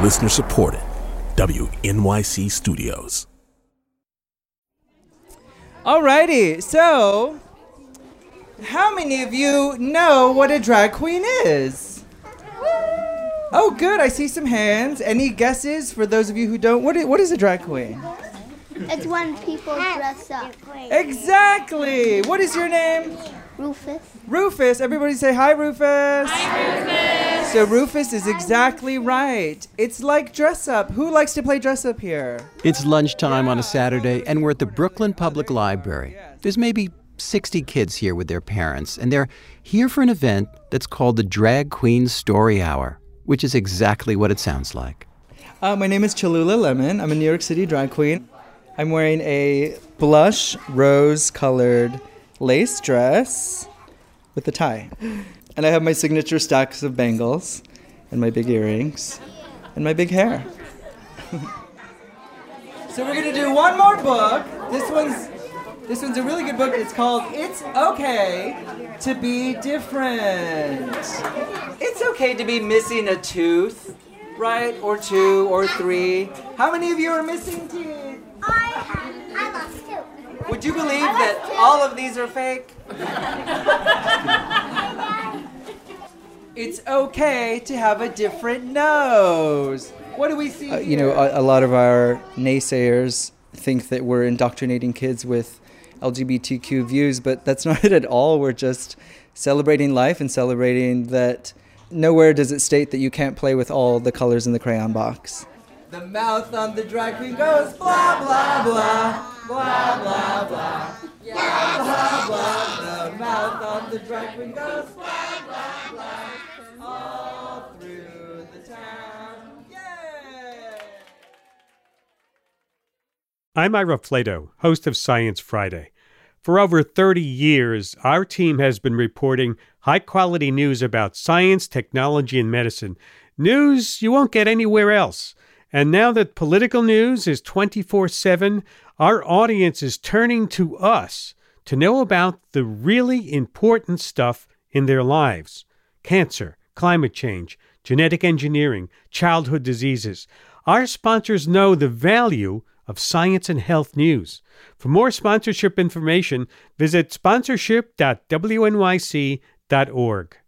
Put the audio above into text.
Listener supported. WNYC Studios. Alrighty, so how many of you know what a drag queen is? Oh, good. I see some hands. Any guesses for those of you who don't? What is a drag queen? It's when people dress up. Exactly. What is your name? Rufus. Rufus. Everybody say hi, Rufus. Hi, Rufus. So Rufus is exactly right. It's like dress up. Who likes to play dress up here? It's lunchtime on a Saturday, and we're at the Brooklyn Public Library. There's maybe 60 kids here with their parents, and they're here for an event that's called the Drag Queen Story Hour, which is exactly what it sounds like. My name is Cholula Lemon. I'm a New York City drag queen. I'm wearing a blush rose-colored lace dress with a tie. And I have my signature stacks of bangles and my big earrings and my big hair. So we're going to do one more book. This one's a really good book. It's called It's Okay to Be Different. It's okay to be missing a tooth, right? Or two or three. How many of you are missing teeth? I lost two. Would you believe that all of these are fake? It's okay to have a different nose. What do we see here? A lot of our naysayers think that we're indoctrinating kids with LGBTQ views, but that's not it at all. We're just celebrating life and celebrating that nowhere does it state that you can't play with all the colors in the crayon box. The mouth on the drag queen goes blah, blah, blah, blah, blah, blah. Blah, blah, blah. The mouth on the drag queen goes blah, blah, blah. All through the town. Yay! I'm Ira Flato, host of Science Friday. For over 30 years, our team has been reporting high-quality news about science, technology, and medicine. News you won't get anywhere else. And now that political news is 24/7, our audience is turning to us to know about the really important stuff in their lives. Cancer, climate change, genetic engineering, childhood diseases. Our sponsors know the value of science and health news. For more sponsorship information, visit sponsorship.wnyc.org.